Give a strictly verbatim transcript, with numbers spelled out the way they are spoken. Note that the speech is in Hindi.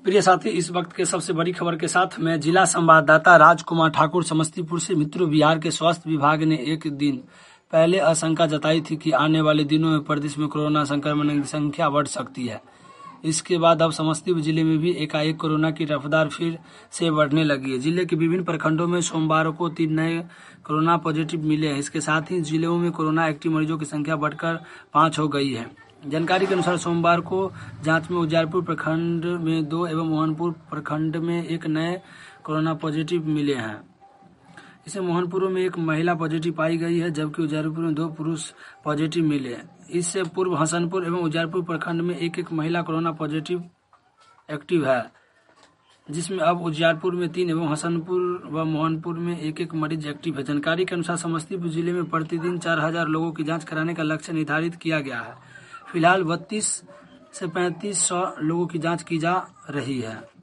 प्रिय साथी, इस वक्त के सबसे बड़ी खबर के साथ मैं जिला संवाददाता राजकुमार ठाकुर समस्तीपुर से। मित्रों, बिहार के स्वास्थ्य विभाग ने एक दिन पहले आशंका जताई थी कि आने वाले दिनों में प्रदेश में कोरोना संक्रमण की संख्या बढ़ सकती है। इसके बाद अब समस्तीपुर जिले में भी एकाएक कोरोना की रफ्तार फिर से बढ़ने लगी है। जिले के विभिन्न प्रखंडों में सोमवार को तीन नए कोरोना पॉजिटिव मिले हैं। इसके साथ ही जिलों में कोरोना एक्टिव मरीजों की संख्या बढ़कर पाँच हो गई है। जानकारी के अनुसार सोमवार को जांच में उजियारपुर प्रखंड में दो एवं मोहनपुर प्रखंड में एक नए कोरोना पॉजिटिव मिले हैं। इसे मोहनपुर में एक महिला पॉजिटिव पाई गई है, जबकि उजियारपुर में दो पुरुष पॉजिटिव मिले। इससे पूर्व हसनपुर एवं उजियारपुर प्रखंड में एक एक महिला कोरोना पॉजिटिव एक्टिव है, जिसमें अब उजियारपुर में तीन एवं हसनपुर व मोहनपुर में एक एक मरीज एक्टिव है। जानकारी के अनुसार समस्तीपुर जिले में प्रतिदिन चार हजार लोगों की जाँच कराने का लक्ष्य निर्धारित किया गया है। फिलहाल बत्तीस से पैंतीस सौ लोगों की जाँच की जा रही है।